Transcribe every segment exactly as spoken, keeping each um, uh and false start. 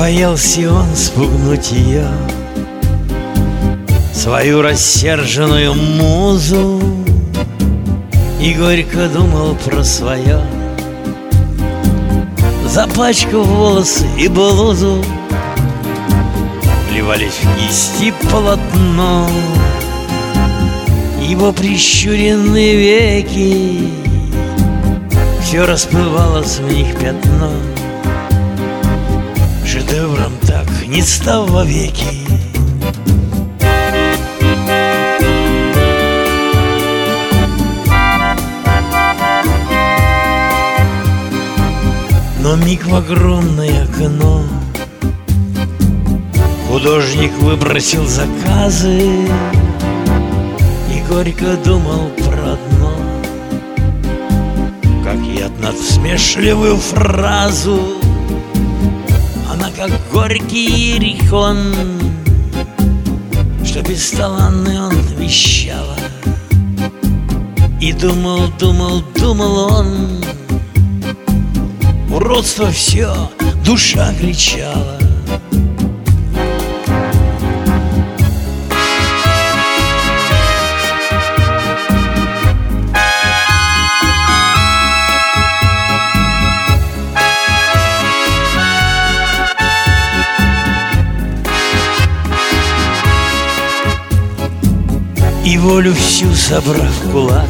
Боялся он спугнуть ее, свою рассерженную музу, и горько думал про свое. Запачкав волосы и блузу, вливались в кисти полотно. Его прищуренные веки, все расплывалось в них пятно. Шедевром так не стал вовеки. Но миг в огромное окно художник выбросил заказы и горько думал про одно, как яд надсмешливую фразу. Она как горький иерихон, что бесталанный он вещала. И думал, думал, думал он, уродство все, душа кричала. И волю всю собрав в кулак,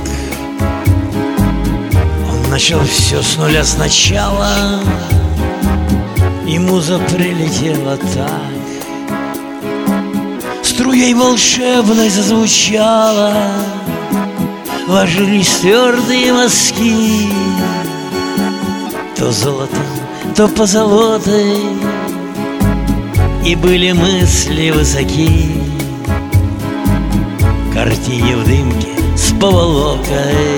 он начал все с нуля сначала, и муза прилетела так, струей волшебной зазвучала. Ложились твердые мазки, то золотом, то позолотой, и были мысли высоки. Картине в дымке с поволокой.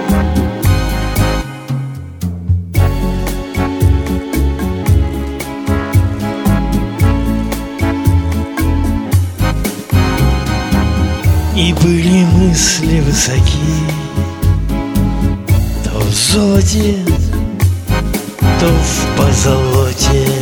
И были мысли высоки, то в золоте, то в позолоте.